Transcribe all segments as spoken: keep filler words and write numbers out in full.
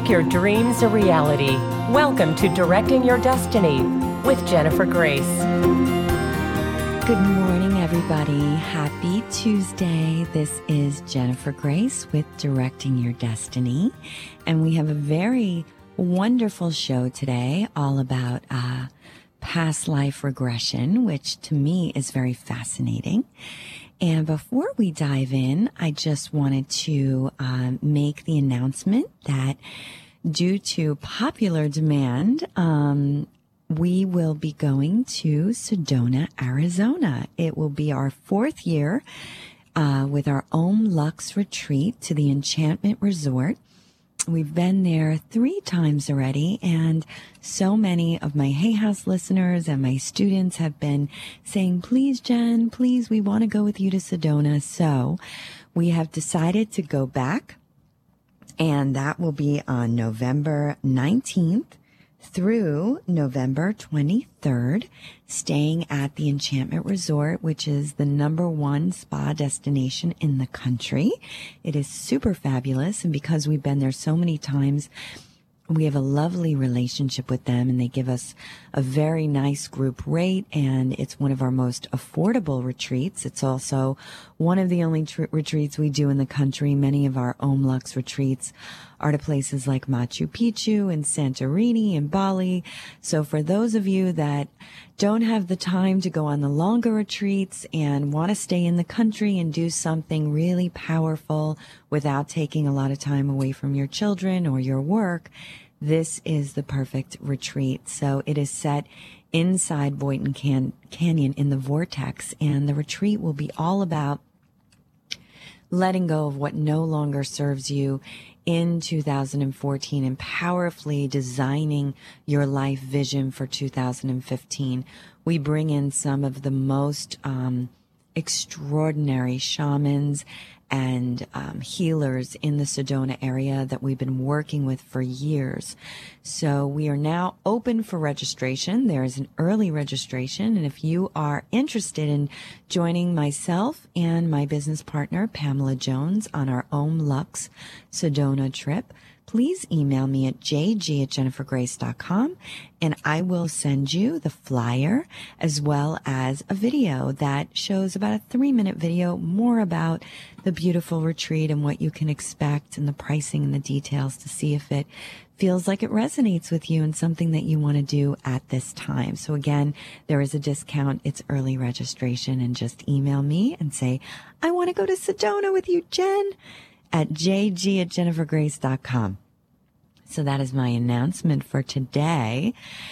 Make your dreams a reality. Welcome to Directing Your Destiny with Jennifer Grace. Good morning, everybody. Happy Tuesday. This is Jennifer Grace with Directing Your Destiny. And we have a very wonderful show today all about uh, past life regression, which to me is very fascinating. And before we dive in, I just wanted to uh, make the announcement that due to popular demand, um, we will be going to Sedona, Arizona. It will be our fourth year uh, with our Om Lux retreat to the Enchantment Resort. We've been there three times already, and so many of my Hay House listeners and my students have been saying, please, Jen, please, we want to go with you to Sedona. So we have decided to go back, and that will be on November nineteenth through November twenty-third, staying at the Enchantment Resort, which is the number one spa destination in the country. It is super fabulous, and because we've been there so many times, we have a lovely relationship with them, and they give us a very nice group rate, and it's one of our most affordable retreats. It's also one of the only tr- retreats we do in the country. Many of our Om Lux retreats are to places like Machu Picchu and Santorini and Bali. So for those of you that don't have the time to go on the longer retreats and want to stay in the country and do something really powerful without taking a lot of time away from your children or your work, this is the perfect retreat. So it is set inside Boynton Can- Canyon in the Vortex, and the retreat will be all about letting go of what no longer serves you in two thousand fourteen and powerfully designing your life vision for two thousand fifteen. We bring in some of the most um, extraordinary shamans and um, healers in the Sedona area that we've been working with for years. So we are now open for registration. There is an early registration, and if you are interested in joining myself and my business partner, Pamela Jones, on our Om Lux Sedona trip, please email me at j g at jennifer grace dot com, and I will send you the flyer as well as a video that shows about a three-minute video more about the beautiful retreat and what you can expect and the pricing and the details to see if it feels like it resonates with you and something that you want to do at this time. So again, there is a discount. It's early registration, and just email me and say, I want to go to Sedona with you, Jen, at j g at jennifer grace dot com. So that is my announcement for today.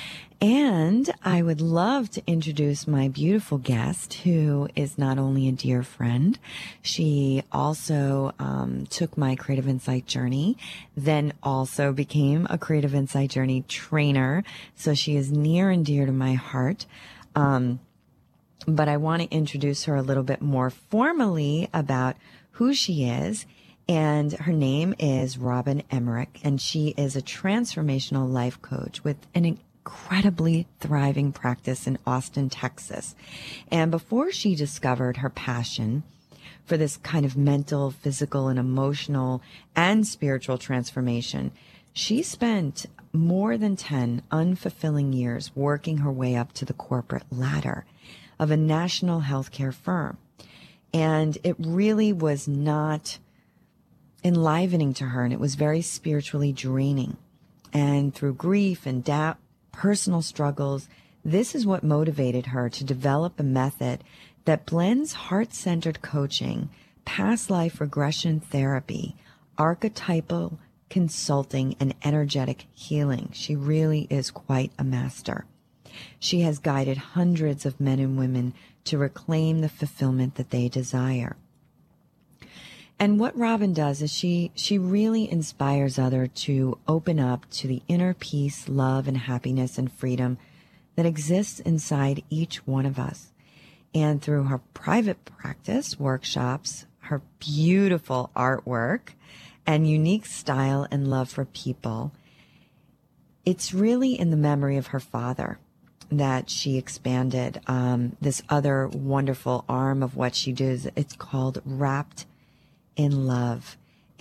And I would love to introduce my beautiful guest, who is not only a dear friend, she also um, took my Creative Insight journey, then also became a Creative Insight journey trainer. So she is near and dear to my heart. Um, but I want to introduce her a little bit more formally about who she is. And her name is Robin Emmerich, and she is a transformational life coach with an incredibly thriving practice in Austin, Texas. And before she discovered her passion for this kind of mental, physical, and emotional and spiritual transformation, she spent more than ten unfulfilling years working her way up to the corporate ladder of a national healthcare firm. And it really was not enlivening to her, and it was very spiritually draining. And through grief and doubt, personal struggles, this is what motivated her to develop a method that blends heart-centered coaching, past life regression therapy, archetypal consulting, and energetic healing. She really is quite a master. She has guided hundreds of men and women to reclaim the fulfillment that they desire. And what Robin does is she she really inspires others to open up to the inner peace, love, and happiness and freedom that exists inside each one of us. And through her private practice, workshops, her beautiful artwork, and unique style and love for people, it's really in the memory of her father that she expanded um, this other wonderful arm of what she does. It's called Wrapped in Love.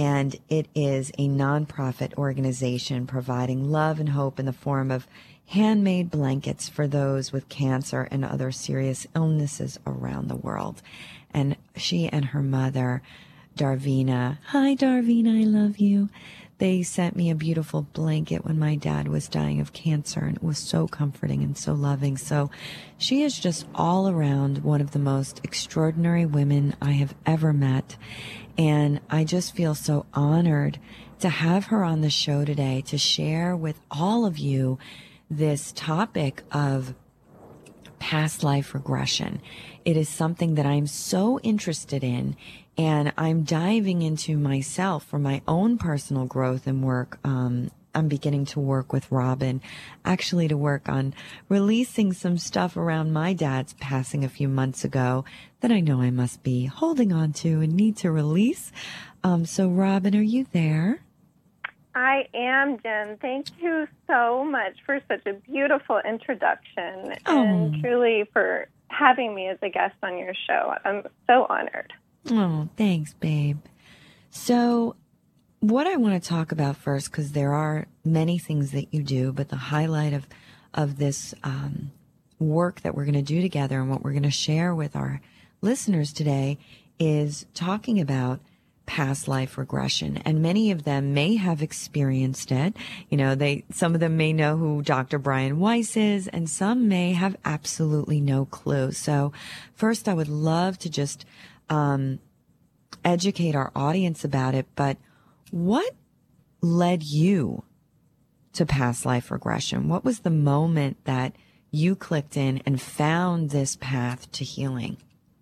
and it is a nonprofit organization providing love and hope in the form of handmade blankets for those with cancer and other serious illnesses around the world. And she and her mother, Darvina, hi Darvina, I love you. They sent me a beautiful blanket when my dad was dying of cancer, and it was so comforting and so loving. So she is just all around one of the most extraordinary women I have ever met. And I just feel so honored to have her on the show today to share with all of you this topic of past life regression. It is something that I'm so interested in, and I'm diving into myself for my own personal growth and work. Um, I'm beginning to work with Robin, actually to work on releasing some stuff around my dad's passing a few months ago that I know I must be holding on to and need to release. Um, so Robin, are you there? I am, Jen. Thank you so much for such a beautiful introduction Oh. and truly for having me as a guest on your show. I'm so honored. Oh, thanks, babe. So what I want to talk about first, because there are many things that you do, but the highlight of, of this um, work that we're going to do together and what we're going to share with our listeners today is talking about past life regression. And many of them may have experienced it. You know, they, some of them may know who Doctor Brian Weiss is, and some may have absolutely no clue. So first, I would love to just um, educate our audience about it. But what led you to past life regression? What was the moment that you clicked in and found this path to healing?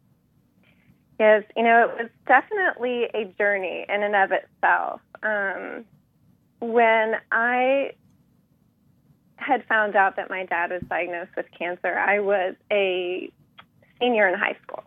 Yes, you know, it was definitely a journey in and of itself. Um, when I had found out that my dad was diagnosed with cancer, I was a senior in high school.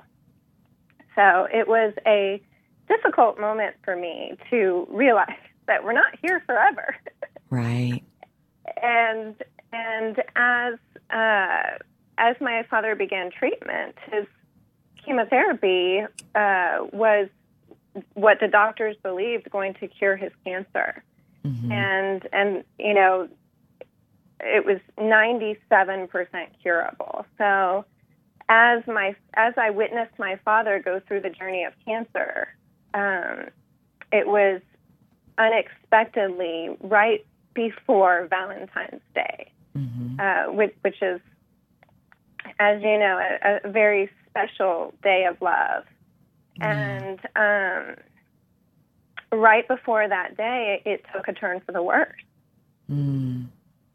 So it was a difficult moment for me to realize that we're not here forever. Right. and and as uh, as my father began treatment, his chemotherapy uh, was what the doctors believed going to cure his cancer. Mm-hmm. And, and, you know, it was ninety-seven percent curable. So as my, as I witnessed my father go through the journey of cancer, um, it was unexpectedly right before Valentine's Day, mm-hmm. uh, which, which is, as you know, a, a very special day of love. Mm. And um, right before that day, it took a turn for the worse. Mm.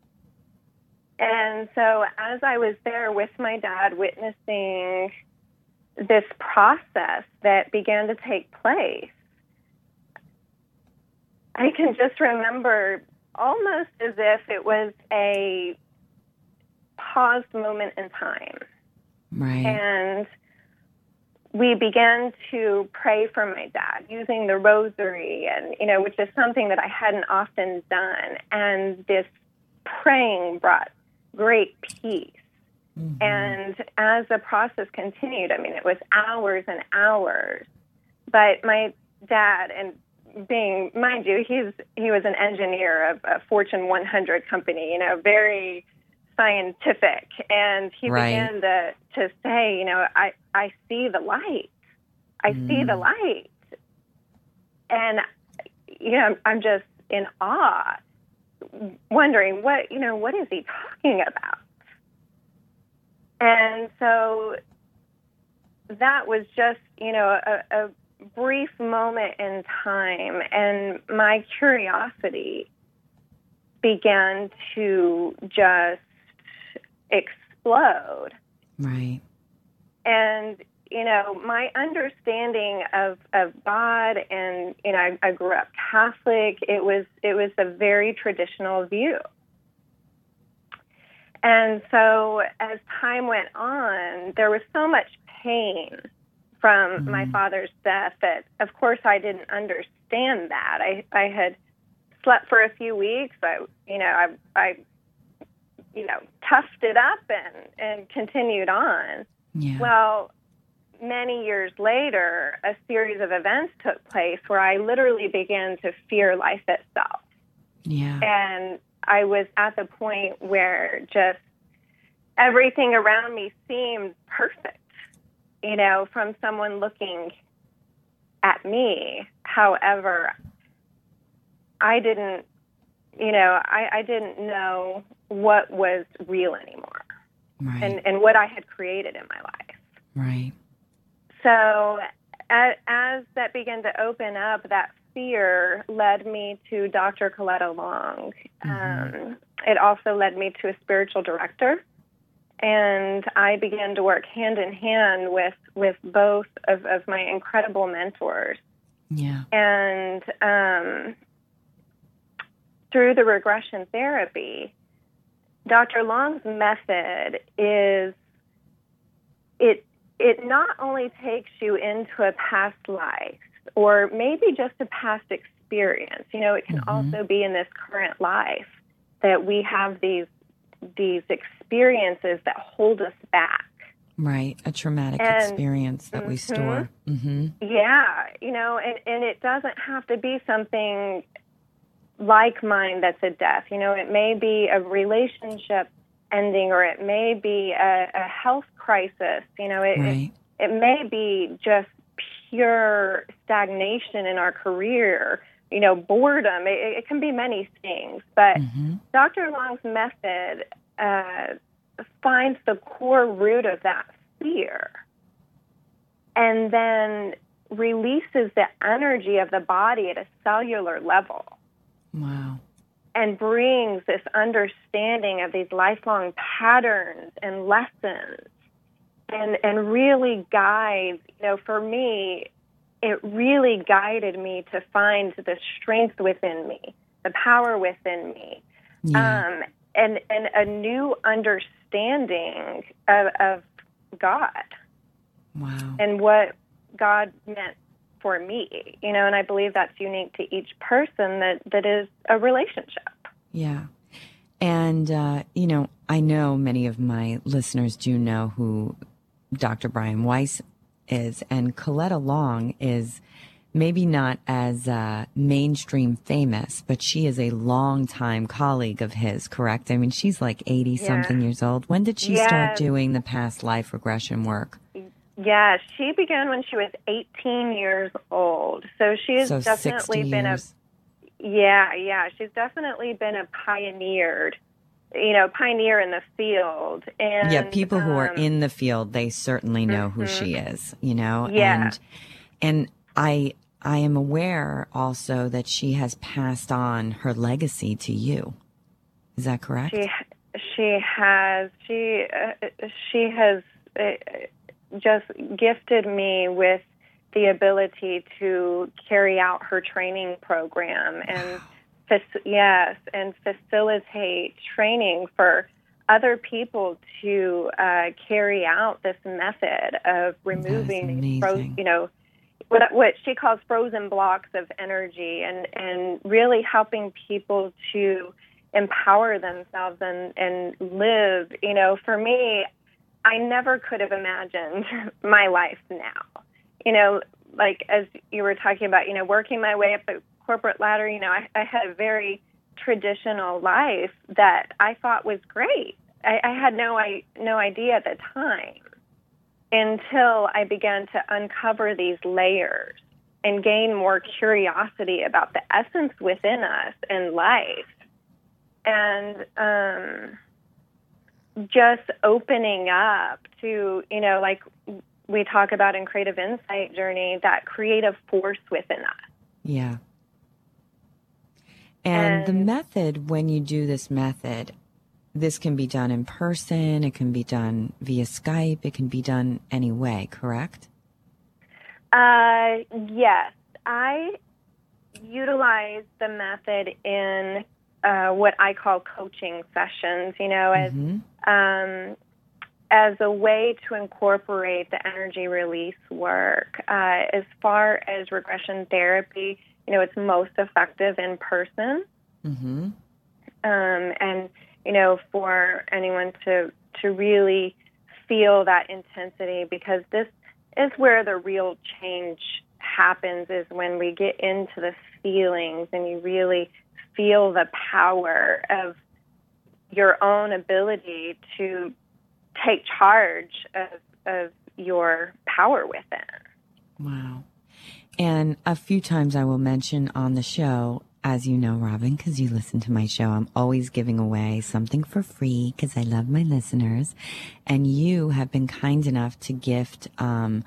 And so as I was there with my dad witnessing this process that began to take place, I can just remember almost as if it was a paused moment in time. Right. And we began to pray for my dad using the rosary, and, you know, which is something that I hadn't often done. And this praying brought great peace. Mm-hmm. And as the process continued, I mean, it was hours and hours. But my dad, and being, mind you, he's he was an engineer of a Fortune one hundred company, you know, very scientific. And he right. began to, to say, you know, I, I see the light. I mm. see the light. And, you know, I'm just in awe, wondering what, you know, what is he talking about? And so that was just, you know, a, a brief moment in time, and my curiosity began to just explode. Right. And, you know, my understanding of, of God, and, you know, I, I grew up Catholic. It was, it was a very traditional view. And so as time went on, there was so much pain from mm-hmm. my father's death that, of course, I didn't understand that. I, I had slept for a few weeks. I, you know, I, I, you know, toughed it up and, and continued on. Yeah. Well, many years later, a series of events took place where I literally began to fear life itself. Yeah. And I was at the point where just everything around me seemed perfect, you know, from someone looking at me. However, I didn't, you know, I, I didn't know what was real anymore. Right. and, and what I had created in my life. Right. So as, as that began to open up, that fear led me to Doctor Coletta Long. Mm-hmm. Um, it also led me to a spiritual director, and I began to work hand in hand with, with both of, of my incredible mentors. Yeah. And um, through the regression therapy, Doctor Long's method is, it it not only takes you into a past life or maybe just a past experience. You know, it can mm-hmm. also be in this current life that we have these these experiences that hold us back. Right, a traumatic and, experience that mm-hmm. we store. Mm-hmm. Yeah, you know, and, and it doesn't have to be something like mine that's a death. You know, it may be a relationship ending, or it may be a, a health crisis. You know, it, right. it it may be just pure stagnation in our career. You know, boredom. It, it can be many things. But mm-hmm. Doctor Long's method uh, finds the core root of that fear, and then releases the energy of the body at a cellular level. Wow. And brings this understanding of these lifelong patterns and lessons, and and really guides, you know, for me, it really guided me to find the strength within me, the power within me, yeah. um, and, and a new understanding of, of God. Wow. And what God meant for me, you know, and I believe that's unique to each person, that, that is a relationship. Yeah. And, uh, you know, I know many of my listeners do know who Doctor Brian Weiss is, and Coletta Long is maybe not as uh, mainstream famous, but she is a longtime colleague of his, correct? I mean, she's like eighty-something yeah. years old. When did she yes. start doing the past life regression work? Yeah, she began when she was eighteen years old. So she has so definitely been years. a, yeah, yeah, she's definitely been a pioneer, you know, pioneer in the field. And yeah, people who um, are in the field, they certainly know mm-hmm. who she is, you know? Yeah. And, and I, I am aware also that she has passed on her legacy to you. Is that correct? She, she has, she, uh, she has, uh, just gifted me with the ability to carry out her training program and fac- yes, and facilitate training for other people to uh, carry out this method of removing these frozen, you know, what, what she calls frozen blocks of energy, and, and really helping people to empower themselves and, and live. You know, for me, I never could have imagined my life now. You know, like as you were talking about, you know, working my way up the corporate ladder, you know, I, I had a very traditional life that I thought was great. I, I had no I, no idea at the time until I began to uncover these layers and gain more curiosity about the essence within us and life. And, um... just opening up to, you know, like we talk about in Creative Insight Journey, that creative force within us. Yeah. And, and the method, when you do this method, this can be done in person, it can be done via Skype, it can be done any way, correct? Uh, yes. I utilize the method in Uh, what I call coaching sessions, you know, as mm-hmm. um, as a way to incorporate the energy release work. Uh, as far as regression therapy, you know, it's most effective in person. Mm-hmm. Um, and, you know, for anyone to, to really feel that intensity, because this is where the real change happens, is when we get into the feelings and you really feel the power of your own ability to take charge of, of your power within. Wow. And a few times I will mention on the show, as you know, Robin, because you listen to my show, I'm always giving away something for free because I love my listeners. And you have been kind enough to gift um,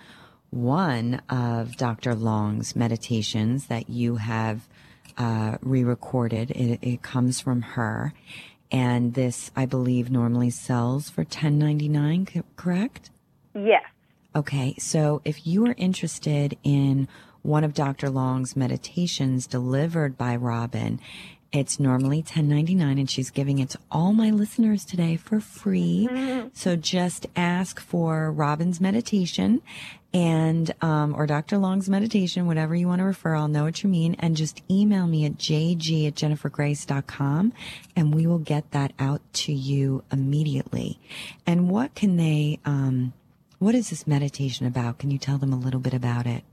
one of Doctor Long's meditations that you have uh, re-recorded. It, it comes from her. And this, I believe, normally sells for ten ninety-nine, correct? Yes. Okay, so if you are interested in one of Doctor Long's meditations delivered by Robin, it's normally ten ninety-nine, and she's giving it to all my listeners today for free. Mm-hmm. So just ask for Robin's meditation and um, or Doctor Long's meditation, whatever you want to refer. I'll know what you mean, and just email me at j g at jennifer grace dot com, and we will get that out to you immediately. And what can they? Um, what is this meditation about? Can you tell them a little bit about it?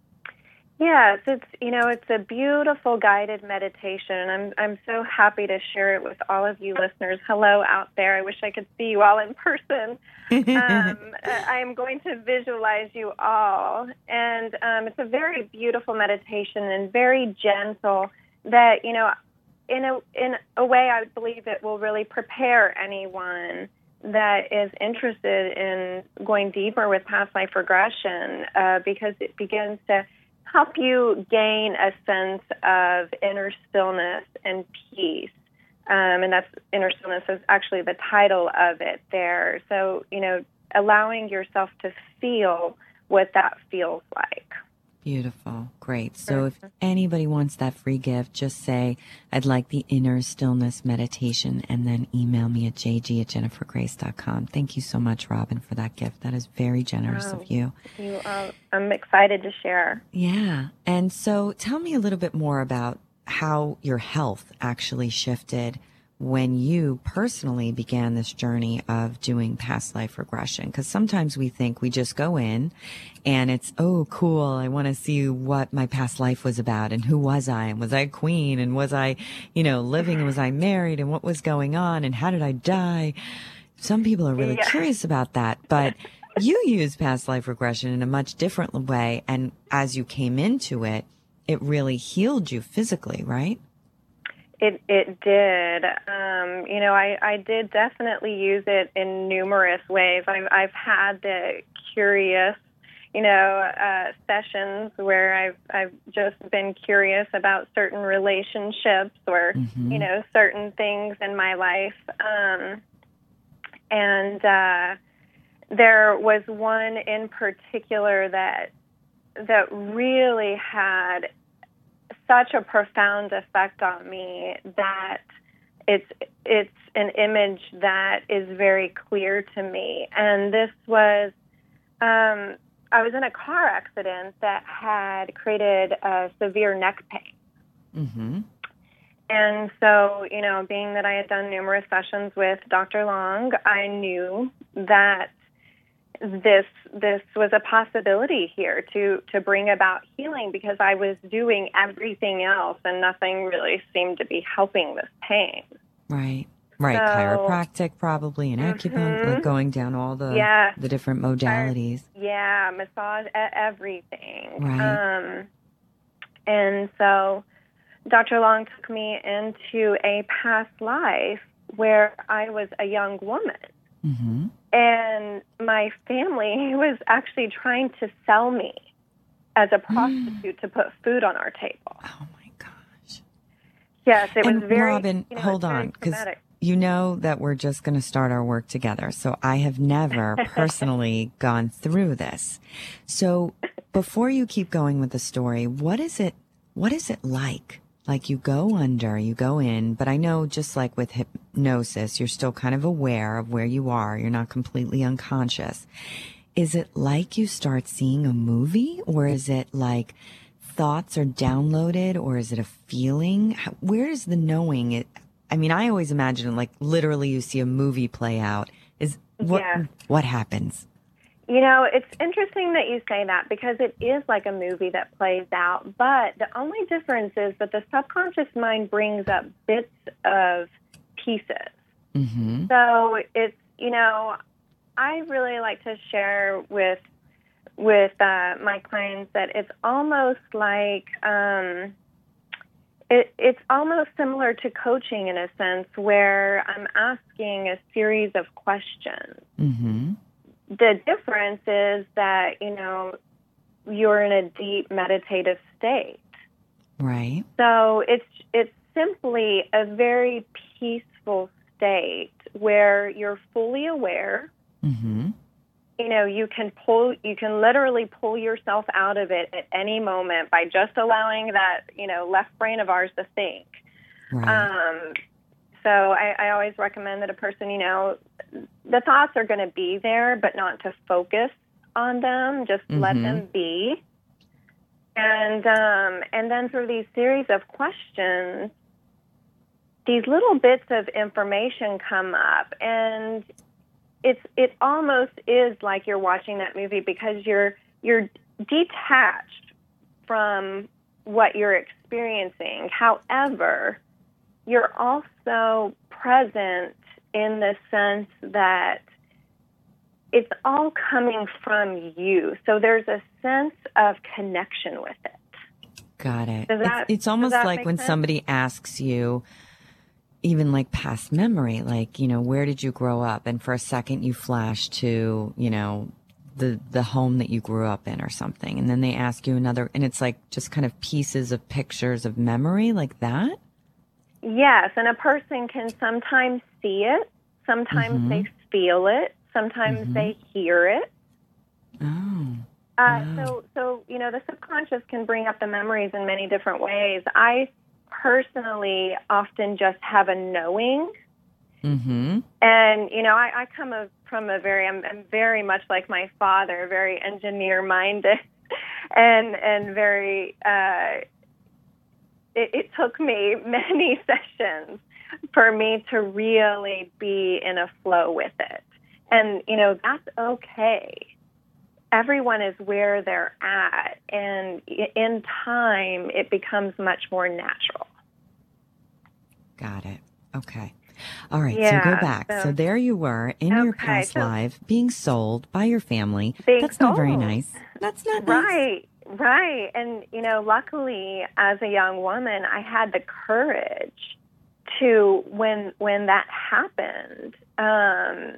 Yes, it's, you know, it's a beautiful guided meditation, and I'm I'm so happy to share it with all of you listeners. Hello out there. I wish I could see you all in person. um, I am going to visualize you all, and um, it's a very beautiful meditation and very gentle that, you know, in a, in a way I believe it will really prepare anyone that is interested in going deeper with past life regression, uh, because it begins to help you gain a sense of inner stillness and peace. Um, and that's inner stillness is actually the title of it there. So, you know, allowing yourself to feel what that feels like. Beautiful. Great. So if anybody wants that free gift, just say, I'd like the inner stillness meditation, and then email me at j g at jennifer grace dot com. Thank you so much, Robin, for that gift. That is very generous oh, of you. you uh, I'm excited to share. Yeah. And so tell me a little bit more about how your health actually shifted when you personally began this journey of doing past life regression. Because sometimes we think we just go in and it's, oh, cool, I want to see what my past life was about and who was I, and was I a queen, and was I, you know, living, and was I married, and what was going on, and how did I die? Some people are really yeah. curious about that, but you use past life regression in a much different way. And as you came into it, it really healed you physically, right? It it did. Um, you know, I, I did definitely use it in numerous ways. I've I've had the curious, you know, uh, sessions where I've I've just been curious about certain relationships or mm-hmm. you know, certain things in my life. Um, and uh, there was one in particular that that really had such a profound effect on me that it's it's an image that is very clear to me. And this was, um, I was in a car accident that had created a severe neck pain. Mm-hmm. And so, you know, being that I had done numerous sessions with Doctor Long, I knew that this this was a possibility here to, to bring about healing, because I was doing everything else and nothing really seemed to be helping this pain. Right. Right. So, chiropractic probably, and mm-hmm. acupuncture, like going down all the yeah. the different modalities. Yeah, massage, everything. Right. Um, and so Doctor Long took me into a past life where I was a young woman. Mm-hmm. And my family was actually trying to sell me as a prostitute mm. to put food on our table. Oh, my gosh. Yes, it and was very... Robin, you know, hold on, because you know that we're just going to start our work together. So I have never personally gone through this. So before you keep going with the story, what is it, what is it like? Like you go under, you go in, but I know just like with hypnosis, you're still kind of aware of where you are. You're not completely unconscious. Is it like you start seeing a movie, or is it like thoughts are downloaded, or is it a feeling? Where is the knowing it? I mean, I always imagine like literally you see a movie play out. Is what, yeah. what happens? You know, it's interesting that you say that because it is like a movie that plays out, but the only difference is that the subconscious mind brings up bits of pieces. Mm-hmm. So it's, you know, I really like to share with with uh, my clients that it's almost like um, it, it's almost similar to coaching in a sense where I'm asking a series of questions. Mm-hmm. The difference is that, you know, you're in a deep meditative state. Right. So it's it's simply a very peaceful state where you're fully aware. Mm-hmm. You know, you can pull, you can literally pull yourself out of it at any moment by just allowing that, you know, left brain of ours to think. Right. Um, so I, I always recommend that a person, you know, the thoughts are going to be there, but not to focus on them. Just mm-hmm. let them be. And um, and then through these series of questions, these little bits of information come up, and it's it almost is like you're watching that movie because you're you're detached from what you're experiencing. However, you're also present in the sense that it's all coming from you. So there's a sense of connection with it. Got it. Does that, it's, it's almost does that like make when sense? somebody asks you, even like past memory, like, you know, where did you grow up? And for a second you flash to, you know, the, the home that you grew up in or something. And then they ask you another, and it's like just kind of pieces of pictures of memory like that. Yes. And a person can sometimes see it. Sometimes mm-hmm. they feel it. Sometimes mm-hmm. they hear it. Oh. Uh, wow. So, so, you know, the subconscious can bring up the memories in many different ways. I personally often just have a knowing. Mm-hmm. And, you know, I, I come a, from a very, I'm, I'm very much like my father, very engineer-minded and, and very, uh, it, it took me many sessions for me to really be in a flow with it. And, you know, that's okay. Everyone is where they're at, and in time, it becomes much more natural. Got it. Okay. All right. Yeah, so go back. So, so there you were in okay, your past so life being sold by your family. Being That's sold. not very nice. That's not right, nice. Right. And, you know, luckily, as a young woman, I had the courage to, when when that happened, um,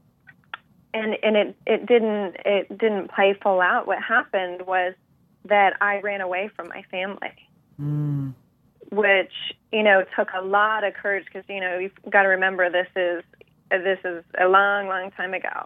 And and it, it didn't it didn't play full out. What happened was that I ran away from my family, mm. which you know took a lot of courage because you know you've got to remember this is this is a long long time ago.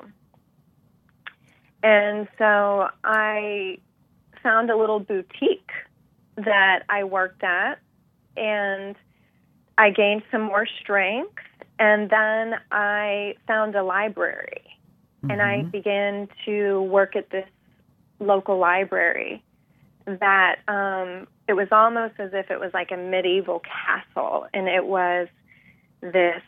And so I found a little boutique that I worked at, and I gained some more strength, and then I found a library. And I began to work at this local library that um, it was almost as if it was like a medieval castle. And it was this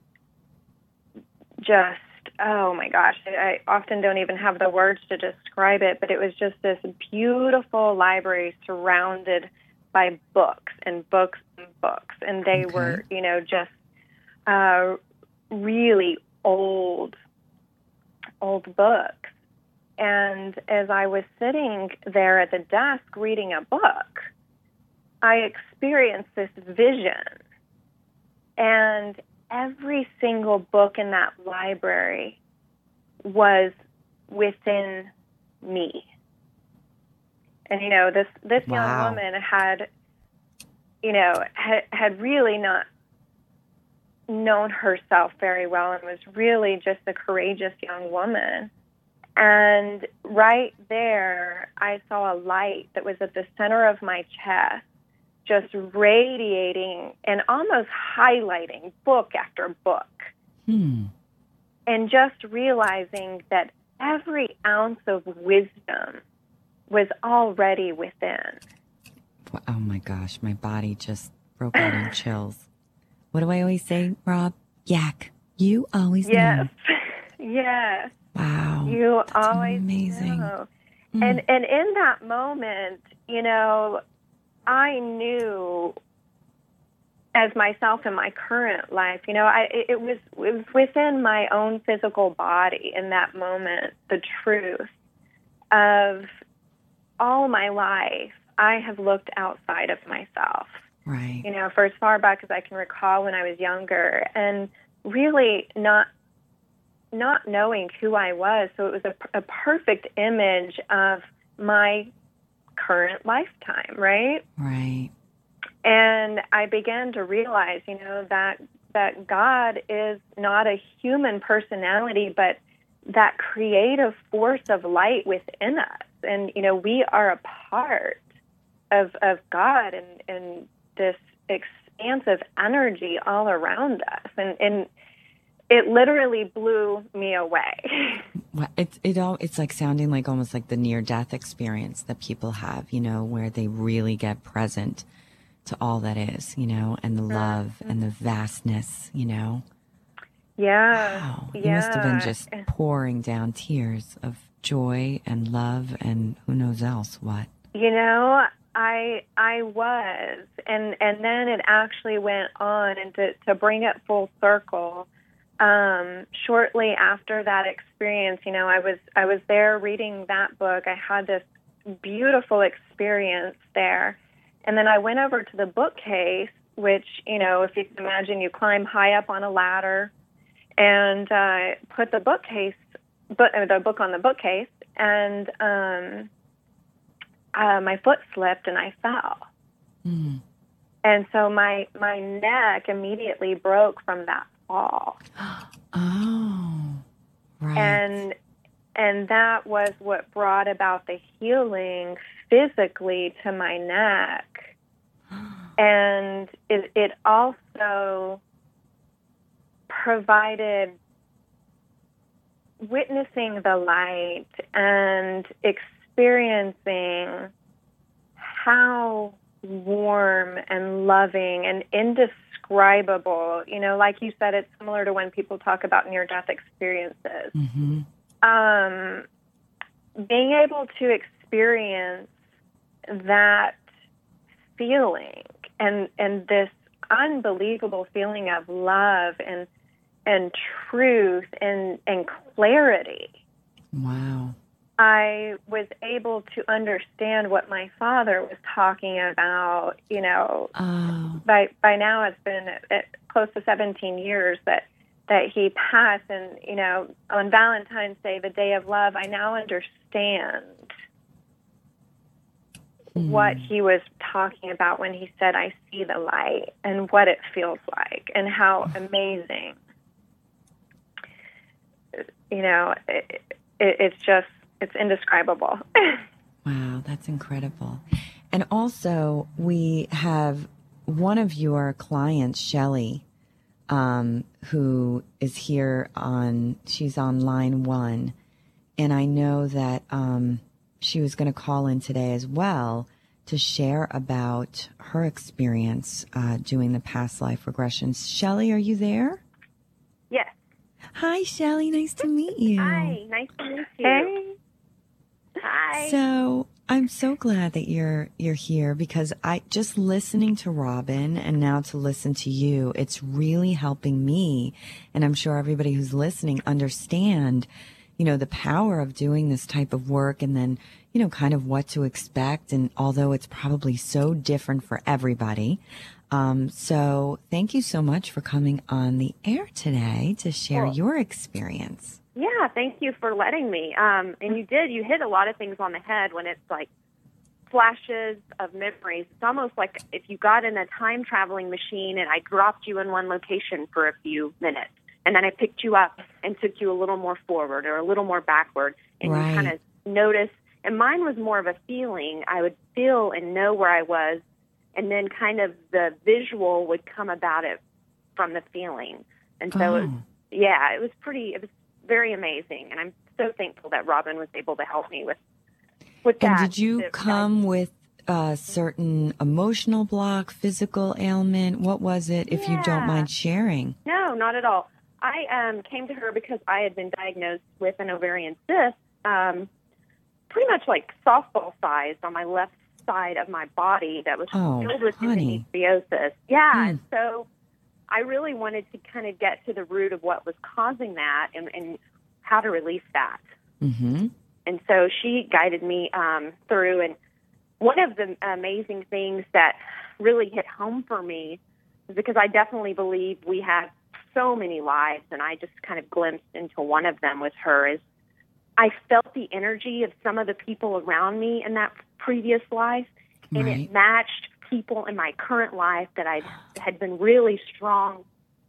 just, oh my gosh, I often don't even have the words to describe it, but it was just this beautiful library surrounded by books and books and books. And they okay. were, you know, just uh, really old old books. And as I was sitting there at the desk reading a book, I experienced this vision. And every single book in that library was within me. And, you know, this, this wow. young woman had, you know, had, had really not known herself very well and was really just a courageous young woman. And right there, I saw a light that was at the center of my chest, just radiating and almost highlighting book after book. Hmm. And just realizing that every ounce of wisdom was already within. Oh my gosh, my body just broke out in chills. What do I always say, Rob? Yak. You always yes. know. Yes. Wow. You that's always amazing. know. Mm. And and in that moment, you know, I knew as myself in my current life, you know, I it, it was it was within my own physical body in that moment, the truth of all my life, I have looked outside of myself. Right. You know, for as far back as I can recall when I was younger, and really not not knowing who I was. So it was a, a perfect image of my current lifetime, right? Right. And I began to realize, you know, that that God is not a human personality, but that creative force of light within us. And, you know, we are a part of of God and, and this expansive energy all around us. And, and it literally blew me away. Well, it's it all it's like sounding like almost like the near death experience that people have, you know, where they really get present to all that is, you know, and the love mm-hmm. and the vastness, you know. Yeah. Wow. You yeah. must have been just pouring down tears of joy and love and who knows else what. You know, I I was, and and then it actually went on, and to, to bring it full circle. Um, shortly after that experience, you know, I was I was there reading that book. I had this beautiful experience there, and then I went over to the bookcase, which, you know, if you can imagine, you climb high up on a ladder, and uh, put the bookcase, book, the book on the bookcase, and um, uh, my foot slipped and I fell. Mm. And so my my neck immediately broke from that fall. Oh, right. And and that was what brought about the healing physically to my neck. And it it also provided witnessing the light and experiencing how warm and loving and indescribable, you know, like you said, it's similar to when people talk about near-death experiences. Mm-hmm. Um, being able to experience that feeling and and this unbelievable feeling of love and and truth and and clarity. Wow. I was able to understand what my father was talking about, you know. Oh. By by now it's been uh, close to seventeen years that that he passed, and, you know, on Valentine's Day, the day of love, I now understand mm. what he was talking about when he said, I see the light, and what it feels like, and how amazing. You know, it, it, it's just, it's indescribable. Wow, that's incredible. And also, we have one of your clients, Shelley, um, who is here on, she's on line one. And I know that um, she was going to call in today as well to share about her experience uh, doing the past life regressions. Shelley, are you there? Yes. Hi, Shelley. Nice to meet you. Hi, nice to meet you. Hey. Hi. So I'm so glad that you're you're here, because I just listening to Robin and now to listen to you, it's really helping me, and I'm sure everybody who's listening understand, you know, the power of doing this type of work, and then, you know, kind of what to expect. And although it's probably so different for everybody. Um, so thank you so much for coming on the air today to share Cool. your experience. Yeah, thank you for letting me. Um, and you did, you hit a lot of things on the head when it's like flashes of memories. It's almost like if you got in a time traveling machine and I dropped you in one location for a few minutes, and then I picked you up and took you a little more forward or a little more backward, and Right. you kind of notice. And mine was more of a feeling. I would feel and know where I was, and then kind of the visual would come about it from the feeling. And so, Oh. it was, yeah, it was pretty, it was very amazing. And I'm so thankful that Robin was able to help me with, with And that. did you That- come with a certain emotional block, physical ailment? What was it, if you don't Yeah. mind sharing? No, not at all. I um, came to her because I had been diagnosed with an ovarian cyst, um, pretty much like softball sized on my left side of my body that was oh, filled with honey. endometriosis. Yeah, Mm. and so I really wanted to kind of get to the root of what was causing that and, and how to release that. Mm-hmm. And so she guided me um, through. And one of the amazing things that really hit home for me is because I definitely believe we have so many lives, and I just kind of glimpsed into one of them with her, is I felt the energy of some of the people around me in that previous life, and Right. it matched people in my current life that I had been really strong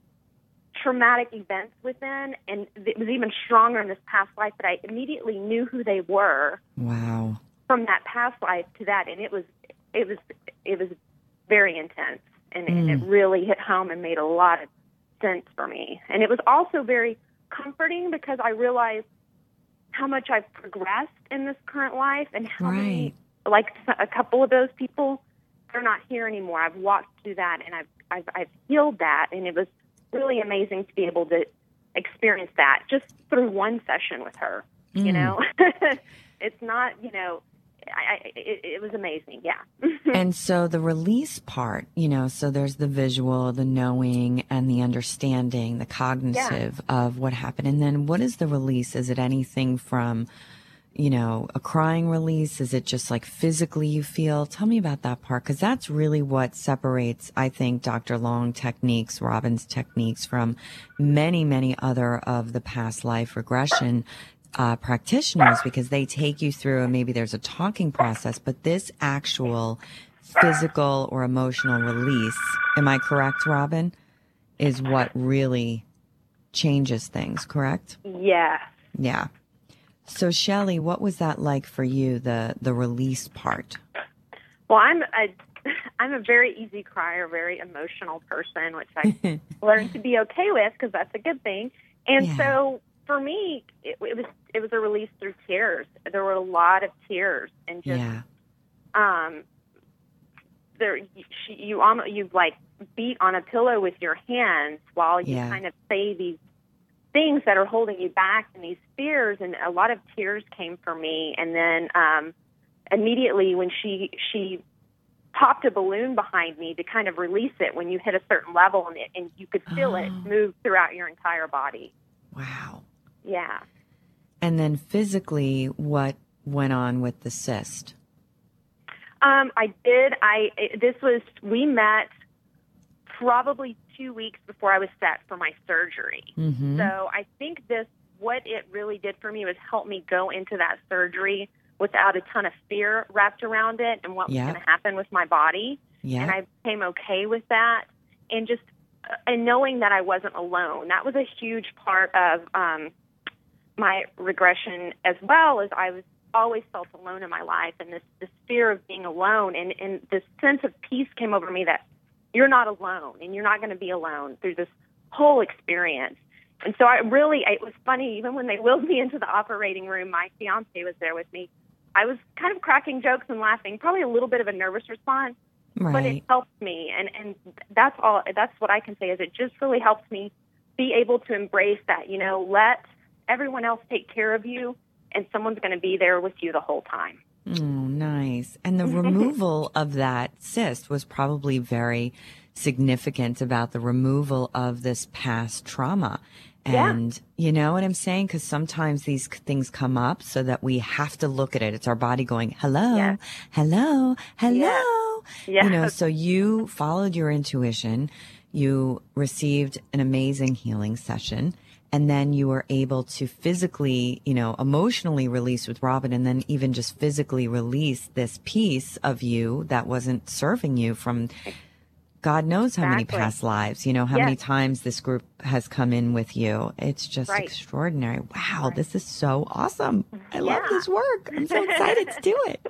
traumatic events within, and it was even stronger in this past life, but I immediately knew who they were Wow. from that past life to that, and it was it was it was very intense, and, Mm. and it really hit home and made a lot of sense for me. And it was also very comforting because I realized how much I've progressed in this current life, and how many, Right. like a couple of those people, they're not here anymore. I've walked through that, and I've I've, I've healed that, and it was really amazing to be able to experience that just through one session with her. Mm. You know, it's not, you know, I, I, it, it was amazing. Yeah. And so the release part, you know, so there's the visual, the knowing, and the understanding, the cognitive of what happened. And then what is the release? Is it anything from, you know, a crying release? Is it just like physically you feel? Tell me about that part, because that's really what separates, I think, Doctor Long techniques, Robin's techniques from many, many other of the past life regression uh, practitioners, because they take you through, and maybe there's a talking process, but this actual physical or emotional release, am I correct, Robin, is what really changes things, correct? Yeah. Yeah. So, Shelley, what was that like for you, the the release part? Well, I'm a I'm a very easy crier, very emotional person, which I learned to be okay with because that's a good thing. And Yeah. so for me, it, it was it was a release through tears. There were a lot of tears, and just Yeah. um, there you, you almost you like beat on a pillow with your hands while you Yeah. kind of say these things that are holding you back and these fears, and a lot of tears came for me. And then um, immediately when she she popped a balloon behind me to kind of release it when you hit a certain level, and, it, and you could feel it Oh. move throughout your entire body. Wow. Yeah. And then physically, what went on with the cyst? Um, I did. I it, this was we met probably two weeks before I was set for my surgery. Mm-hmm. So I think this, what it really did for me was help me go into that surgery without a ton of fear wrapped around it and what Yep. was going to happen with my body. Yeah. And I became okay with that. And just, uh, and knowing that I wasn't alone, that was a huge part of um, my regression, as well as I was always felt alone in my life, and this, this fear of being alone, and, and this sense of peace came over me that you're not alone, and you're not going to be alone through this whole experience. And so I really, it was funny, even when they wheeled me into the operating room, my fiance was there with me. I was kind of cracking jokes and laughing, probably a little bit of a nervous response, Right. but it helped me. And, and that's all, that's what I can say, is it just really helps me be able to embrace that, you know, let everyone else take care of you, and someone's going to be there with you the whole time. Oh, nice. And the removal of that cyst was probably very significant about the removal of this past trauma. And Yeah. you know what I'm saying? Because sometimes these c- things come up so that we have to look at it. It's our body going, hello, Yeah. hello, hello. Yeah. You know, so you followed your intuition. You received an amazing healing session. And then you were able to physically, you know, emotionally release with Robin, and then even just physically release this piece of you that wasn't serving you from God knows how many Exactly. past lives, you know, how Yes. many times this group has come in with you. It's just Right. extraordinary. Wow, this is so awesome. I love Yeah. this work. I'm so excited to do it.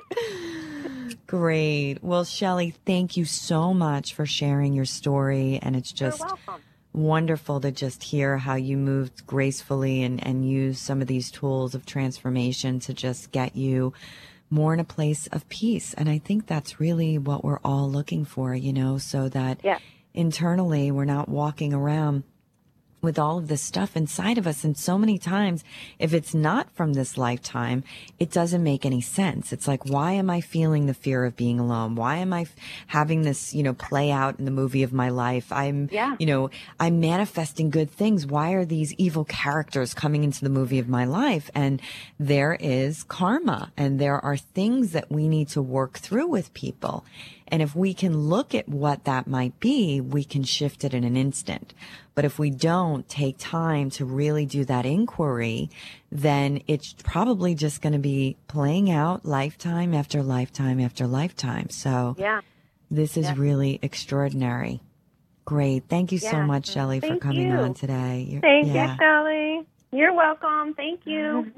Great. Well, Shelley, thank you so much for sharing your story. And it's just You're welcome. wonderful to just hear how you moved gracefully and, and use some of these tools of transformation to just get you more in a place of peace. And I think that's really what we're all looking for, you know, so that Yeah. internally we're not walking around with all of this stuff inside of us. And so many times, if it's not from this lifetime, it doesn't make any sense. It's like, why am I feeling the fear of being alone? Why am I f- having this, you know, play out in the movie of my life? I'm, Yeah. you know, I'm manifesting good things. Why are these evil characters coming into the movie of my life? And there is karma, and there are things that we need to work through with people. And if we can look at what that might be, we can shift it in an instant. But if we don't take time to really do that inquiry, then it's probably just going to be playing out lifetime after lifetime after lifetime. So Yeah. this is Yeah. really extraordinary. Great. Thank you so Yeah. much, Shelley, for Thank coming you. on today. You're- Thank yeah. you, Shelley. You're welcome. Thank you.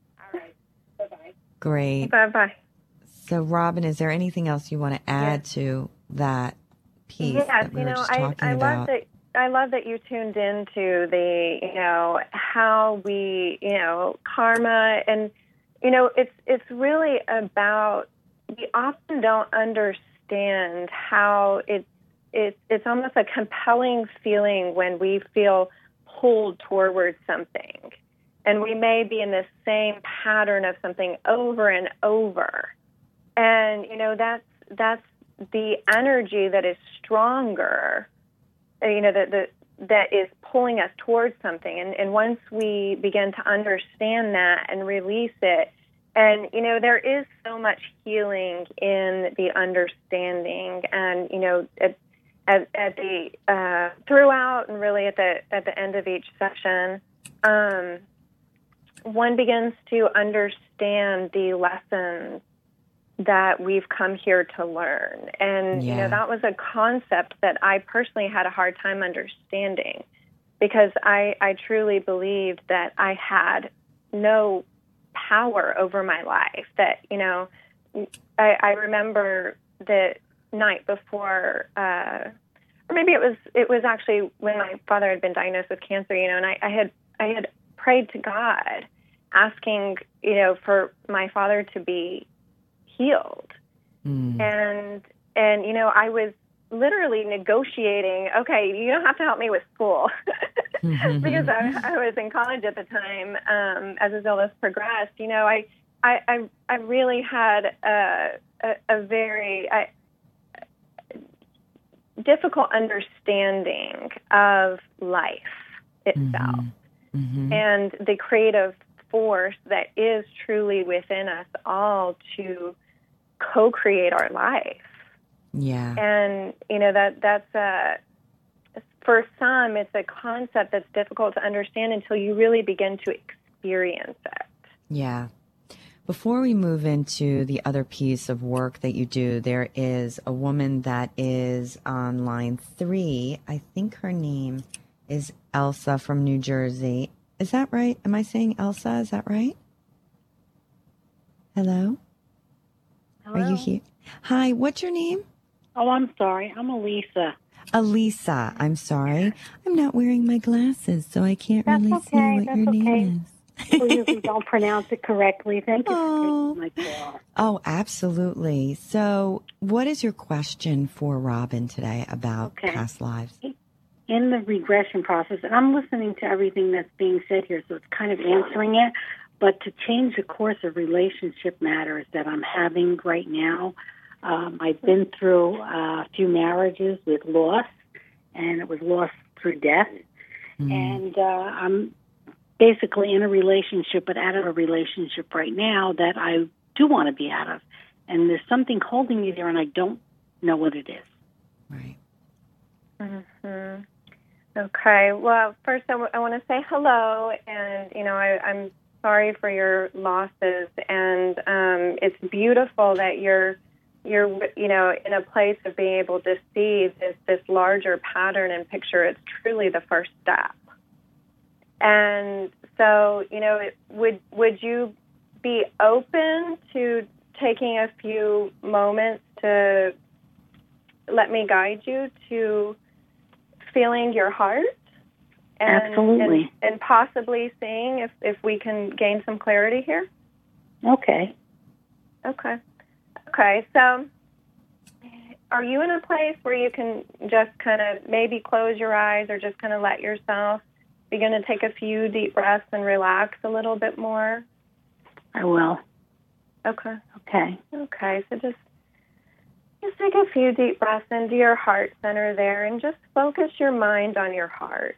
Great. Bye-bye. So, Robin, is there anything else you want to add to that piece Yes, that we you were know, just I, talking I about? love that. I love that you tuned into the, you know, how we, you know, karma, and, you know, it's it's really about, we often don't understand how it's it's it's almost a compelling feeling when we feel pulled towards something, and we may be in the same pattern of something over and over, and you know that's that's the energy that is stronger, you know, that that that is pulling us towards something. And, and once we begin to understand that and release it, and, you know, there is so much healing in the understanding, and, you know, at, at, at the, uh, throughout and really at the, at the end of each session, um, one begins to understand the lessons that we've come here to learn. And, Yeah. you know, that was a concept that I personally had a hard time understanding, because I, I truly believed that I had no power over my life. That, you know, I, I remember the night before, uh, or maybe it was, it was actually when my father had been diagnosed with cancer, you know, and I, I had, I had prayed to God, asking, you know, for my father to be healed. Mm. And, and, you know, I was literally negotiating, okay, you don't have to help me with school, because I, I was in college at the time. Um, as his illness progressed, you know, I, I, I, I really had a, a, a very I, difficult understanding of life itself, Mm-hmm. and the creative force that is truly within us all to co-create our life. Yeah. And, you know, that that's a, for some, it's a concept that's difficult to understand until you really begin to experience it. Yeah. Before we move into the other piece of work that you do, there is a woman that is on line three. I think her name is Elsa from New Jersey. Is that right? Am I saying Elsa? Is that right? Hello? Hello? Are you here? Hi, what's your name? Oh, I'm sorry. I'm Elisa. Elisa. I'm sorry. I'm not wearing my glasses, so I can't That's really okay, see what that's your okay. name is. People usually don't pronounce it correctly. Thank you Oh. for taking my call. Oh, absolutely. So what is your question for Robin today about Okay. past lives? In the regression process, and I'm listening to everything that's being said here, so it's kind of answering it, but to change the course of relationship matters that I'm having right now. Um, I've been through uh, a few marriages with loss, and it was loss through death. Mm. And uh, I'm basically in a relationship, but out of a relationship right now that I do want to be out of. And there's something holding me there, and I don't know what it is. Right. Mm-hmm. Okay. Well, first I, w- I want to say hello, and, you know, I, I'm sorry for your losses, and um, it's beautiful that you're, you're, you know, in a place of being able to see this, this larger pattern and picture. It's truly the first step. And so, you know, it, would would you be open to taking a few moments to let me guide you to feeling your heart? And, Absolutely. And, and possibly seeing if, if we can gain some clarity here? Okay. Okay. Okay, so are you in a place where you can just kind of maybe close your eyes or just kind of let yourself begin to take a few deep breaths and relax a little bit more? I will. Okay. Okay. Okay, so just just take a few deep breaths into your heart center there and just focus your mind on your heart.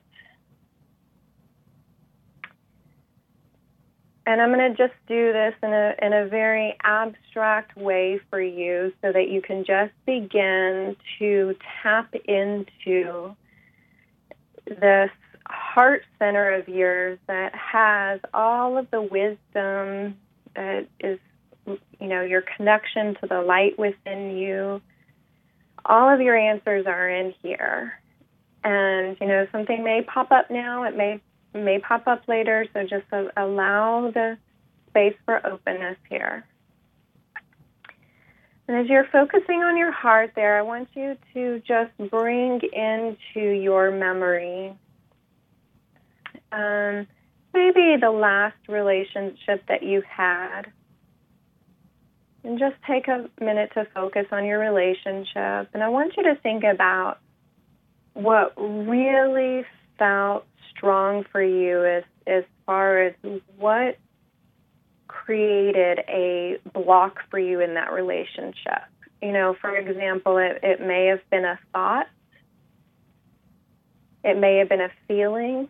And I'm going to just do this in a in a very abstract way for you so that you can just begin to tap into this heart center of yours that has all of the wisdom that is, you know, your connection to the light within you. All of your answers are in here. And, you know, something may pop up now. It may may pop up later, so just allow the space for openness here. And as you're focusing on your heart there, I want you to just bring into your memory um, maybe the last relationship that you had. And just take a minute to focus on your relationship. And I want you to think about what really felt strong for you as, as far as what created a block for you in that relationship. You know, for example, it, it may have been a thought. It may have been a feeling.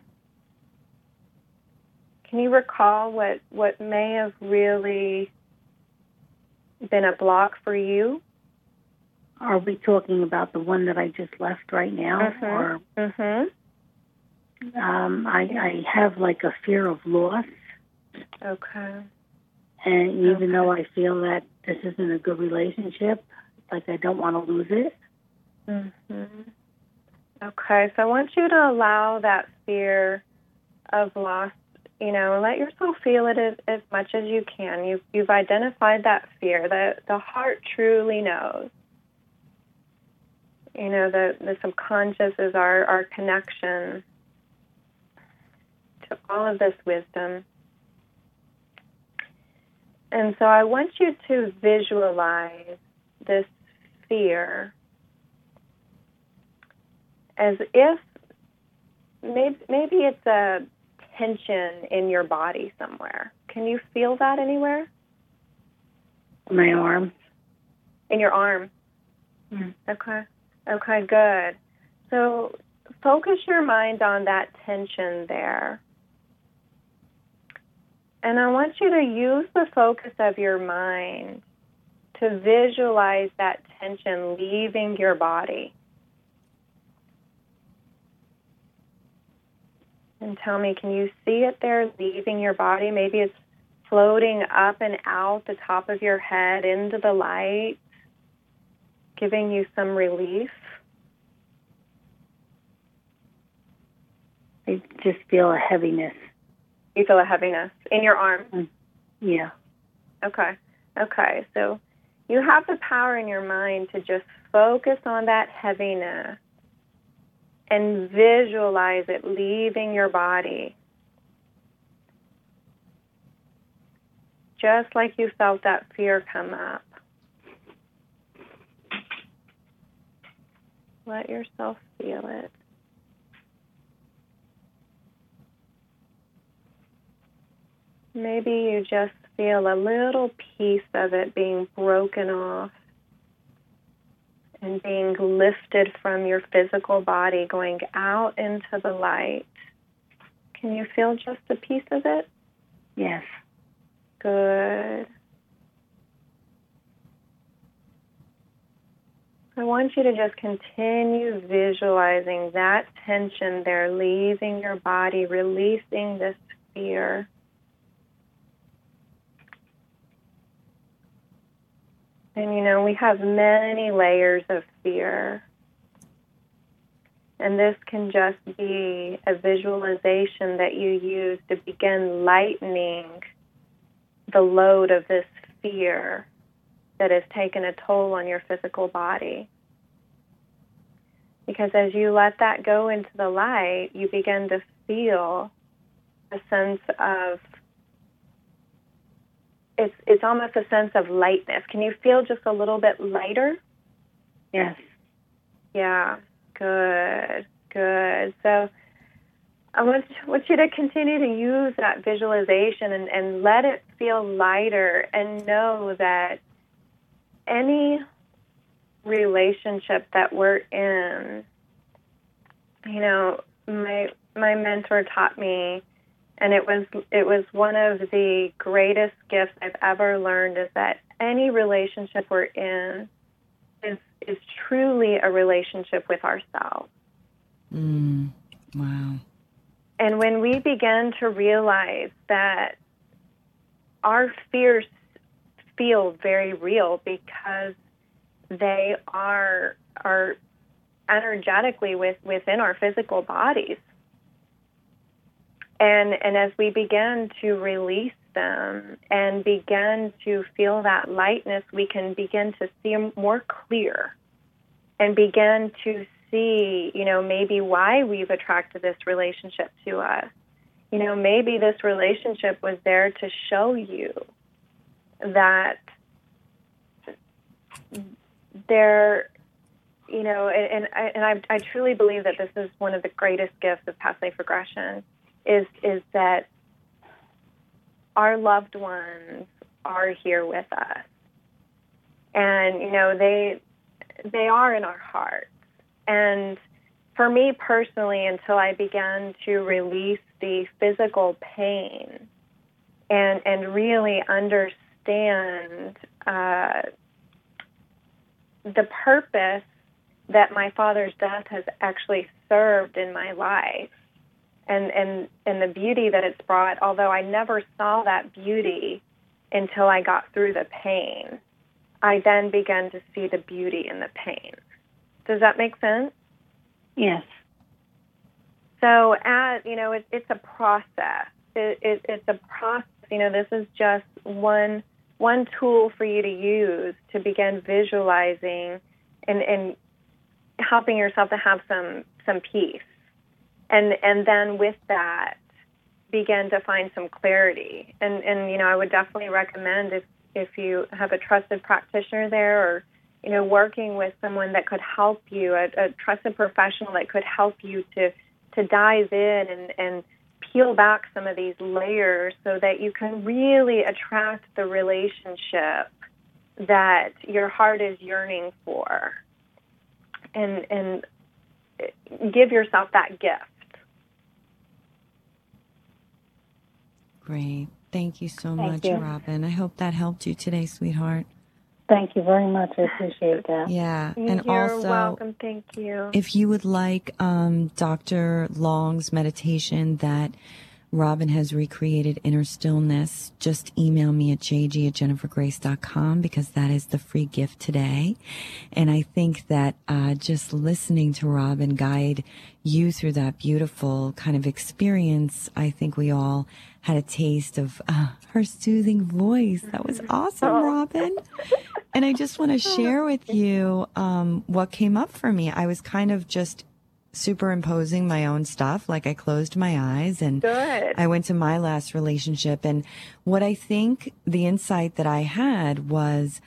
Can you recall what, what may have really been a block for you? Are we talking about the one that I just left right now? Mm-hmm. Or Mm-hmm. Um, I, I have like a fear of loss. Okay. And even Okay. though I feel that this isn't a good relationship, like I don't want to lose it. Mm-hmm. Okay, so I want you to allow that fear of loss, you know, let yourself feel it as, as much as you can. You've, you've identified that fear. The, the heart truly knows. You know, the, the subconscious is our, our connection to all of this wisdom. And so I want you to visualize this fear as if maybe, maybe it's a tension in your body somewhere. Can you feel that anywhere? My arm. In your arm? Mm. Okay. Okay, good. So focus your mind on that tension there. And I want you to use the focus of your mind to visualize that tension leaving your body. And tell me, can you see it there leaving your body? Maybe it's floating up and out the top of your head into the light, giving you some relief. I just feel a heaviness. You feel a heaviness in your arm? Mm. Yeah. Okay. Okay. So you have the power in your mind to just focus on that heaviness and visualize it leaving your body. Just like you felt that fear come up. Let yourself feel it. Maybe you just feel a little piece of it being broken off and being lifted from your physical body, going out into the light. Can you feel just a piece of it? Yes. Good. I want you to just continue visualizing that tension there, leaving your body, releasing this fear. And, you know, we have many layers of fear. And this can just be a visualization that you use to begin lightening the load of this fear that has taken a toll on your physical body. Because as you let that go into the light, you begin to feel a sense of It's it's almost a sense of lightness. Can you feel just a little bit lighter? Yes. Yeah, good, good. So I want, want you to continue to use that visualization and, and let it feel lighter, and know that any relationship that we're in, you know, my my mentor taught me, and it was it was one of the greatest gifts I've ever learned, is that any relationship we're in is is truly a relationship with ourselves. Mm, wow. And when we begin to realize that our fears feel very real because they are are energetically with, within our physical bodies. And and as we begin to release them and begin to feel that lightness, we can begin to see more clear and begin to see, you know, maybe why we've attracted this relationship to us. You know, maybe this relationship was there to show you that there, you know, and and, and I, I truly believe that this is one of the greatest gifts of past life regression, is is that our loved ones are here with us, and you know they they are in our hearts. And for me personally, until I began to release the physical pain and and really understand uh, the purpose that my father's death has actually served in my life, and, and, and the beauty that it's brought, although I never saw that beauty until I got through the pain, I then began to see the beauty in the pain. Does that make sense? Yes. So, as you know, it, it's a process. It, it, it's a process. You know, this is just one one tool for you to use to begin visualizing and, and helping yourself to have some some peace, and and then with that, begin to find some clarity. And and you know, I would definitely recommend, if if you have a trusted practitioner there, or you know, working with someone that could help you, a, a trusted professional that could help you to, to dive in and, and peel back some of these layers so that you can really attract the relationship that your heart is yearning for, and and give yourself that gift. Great. Thank you so Thank much, you. Robin. I hope that helped you today, sweetheart. Thank you very much. I appreciate that. Yeah. And You're also, welcome. Thank you. if you would like um, Doctor Long's meditation that Robin has recreated, Inner Stillness, just email me at j g at jennifer grace dot com, because that is the free gift today. And I think that uh, just listening to Robin guide you through that beautiful kind of experience, I think we all had a taste of uh, her soothing voice. That was awesome, Robin. And I just want to share with you um, what came up for me. I was kind of just superimposing my own stuff. Like, I closed my eyes and Good. I went to my last relationship. And what I think the insight that I had was,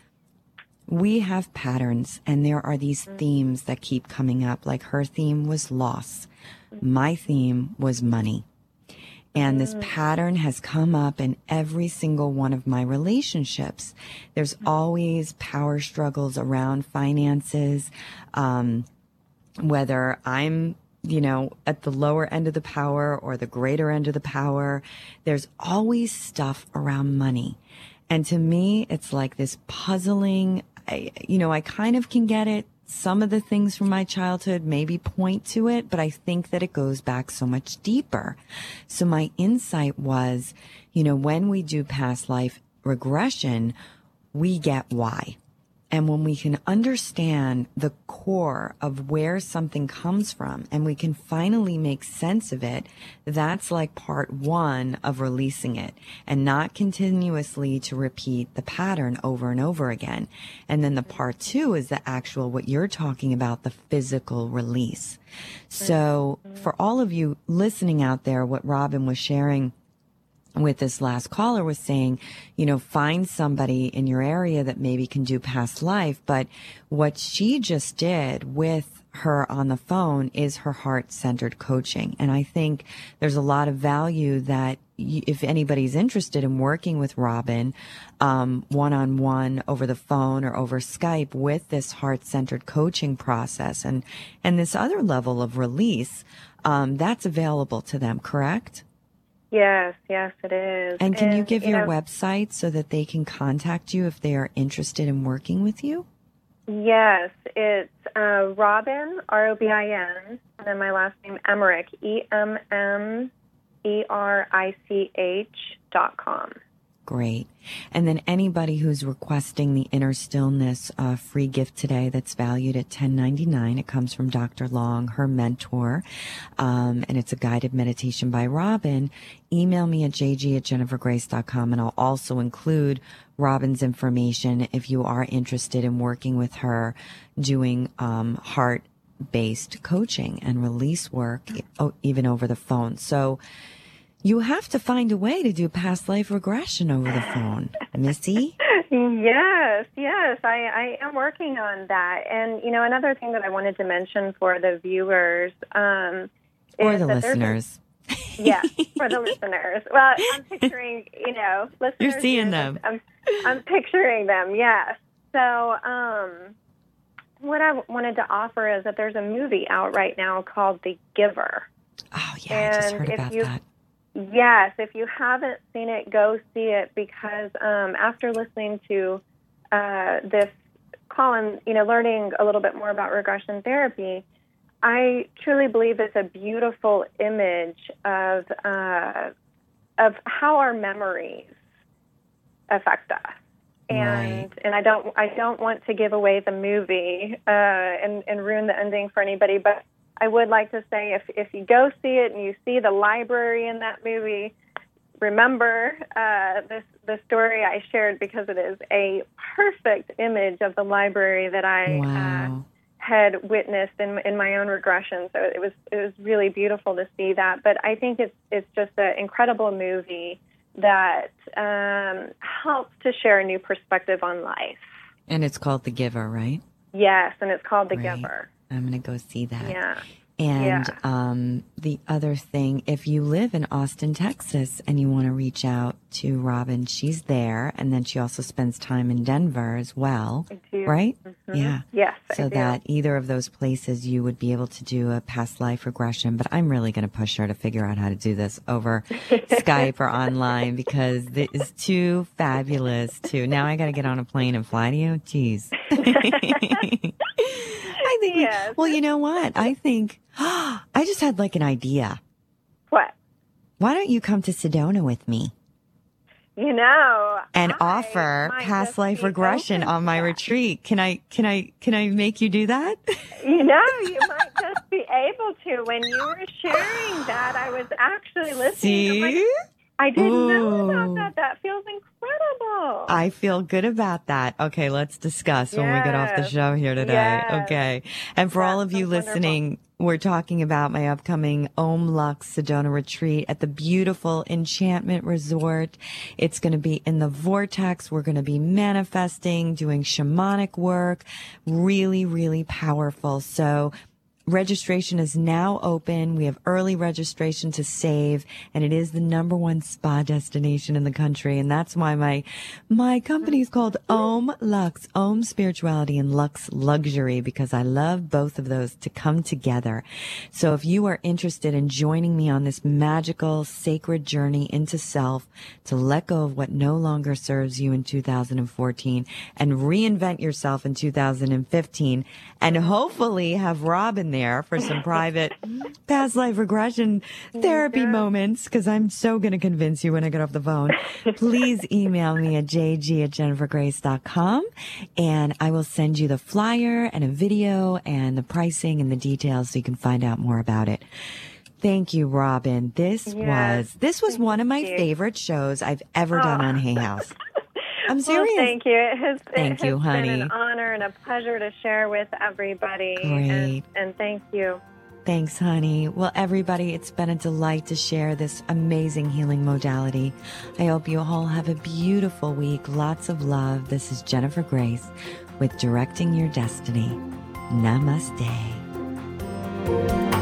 we have patterns, and there are these themes that keep coming up. Like, her theme was loss. My theme was money. And this pattern has come up in every single one of my relationships. There's always power struggles around finances, um, whether I'm, you know, at the lower end of the power or the greater end of the power. There's always stuff around money. And to me, it's like this puzzling, I, you know, I kind of can get it. Some of the things from my childhood maybe point to it, but I think that it goes back so much deeper. So my insight was, you know, when we do past life regression, we get why. And when we can understand the core of where something comes from, and we can finally make sense of it, that's like part one of releasing it, and not continuously to repeat the pattern over and over again. And then the part two is the actual, what you're talking about, the physical release. So for all of you listening out there, what Robin was sharing with this last caller was saying, you know, find somebody in your area that maybe can do past life. But what she just did with her on the phone is her heart-centered coaching. And I think there's a lot of value that y- if anybody's interested in working with Robin, um, one-on-one over the phone or over Skype with this heart-centered coaching process and, and this other level of release, um, that's available to them, correct? Yes, yes, it is. And can and, you give you your know, website so that they can contact you if they are interested in working with you? Yes, it's uh, Robin, R O B I N, and then my last name, Emmerich, E M M E R I C H dot com. Great. And then anybody who's requesting the Inner Stillness uh, free gift today that's valued at ten ninety-nine, it comes from Doctor Long, her mentor, um, and it's a guided meditation by Robin. Email me at j g at jennifer grace dot com, and I'll also include Robin's information if you are interested in working with her doing um, heart-based coaching and release work, even over the phone. So you have to find a way to do past life regression over the phone, Missy. Yes, yes, I, I am working on that. And, you know, another thing that I wanted to mention for the viewers um, or is the that listeners. A, yeah, for the listeners. Well, I'm picturing, you know, listeners. You're seeing them. I'm, I'm picturing them, yes. So um, what I wanted to offer is that there's a movie out right now called The Giver. Oh, yeah, and I just heard about you, that. Yes, if you haven't seen it, go see it, because um, after listening to uh, this call and, you know, learning a little bit more about regression therapy, I truly believe it's a beautiful image of uh, of how our memories affect us. And Right. and I don't I don't want to give away the movie uh, and and ruin the ending for anybody, but I would like to say if if you go see it and you see the library in that movie, remember uh, this the story I shared, because it is a perfect image of the library that I Wow. uh, had witnessed in in my own regression. So it was it was really beautiful to see that. But I think it's it's just an incredible movie that um, helps to share a new perspective on life. And it's called The Giver, right? Yes, and it's called The Right. Giver. I'm going to go see that. Yeah. And Yeah. um, the other thing, if you live in Austin, Texas, and you want to reach out to Robin, she's there. And then she also spends time in Denver as well, I do. right? Mhm. Yeah. Yes, I So do. that either of those places you would be able to do a past life regression. But I'm really going to push her to figure out how to do this over Skype or online, because it is too fabulous to. Now I got to get on a plane and fly to you. Jeez. I think, we- Yes. well, you know what? I think, I just had like an idea. What? Why don't you come to Sedona with me You know, and I offer might past just life be regression open on to my that. retreat? Can I, can I, can I make you do that? You know, you might just be able to. When you were sharing that, I was actually listening. See? I'm like, I didn't know Ooh. about that. That feels incredible. I feel good about that. Okay, let's discuss when we get off the Yes. show here today. Yes. Okay. And for That all of you sounds wonderful. listening, we're talking about my upcoming Om Lux Sedona retreat at the beautiful Enchantment Resort. It's going to be in the vortex. We're going to be manifesting, doing shamanic work. Really, really powerful. So registration is now open. We have early registration to save, and it is the number one spa destination in the country. And that's why my, my company is called Om Lux, Om Spirituality and Lux Luxury, because I love both of those to come together. So if you are interested in joining me on this magical, sacred journey into self, to let go of what no longer serves you in two thousand fourteen and reinvent yourself in two thousand fifteen, and hopefully have Robin there for some private past life regression therapy Yeah. moments, because I'm so going to convince you when I get off the phone. Please email me at j g at jennifer grace dot com, and I will send you the flyer and a video and the pricing and the details so you can find out more about it. Thank you, Robin. This Yes, was this was one of my you. favorite shows I've ever done Oh. on Hay House. I'm Well, serious. thank you. It has, Thank it you, has been honey. an honor and a pleasure to share with everybody. Great. And, and thank you. Thanks, honey. Well, everybody, it's been a delight to share this amazing healing modality. I hope you all have a beautiful week. Lots of love. This is Jennifer Grace with Directing Your Destiny. Namaste.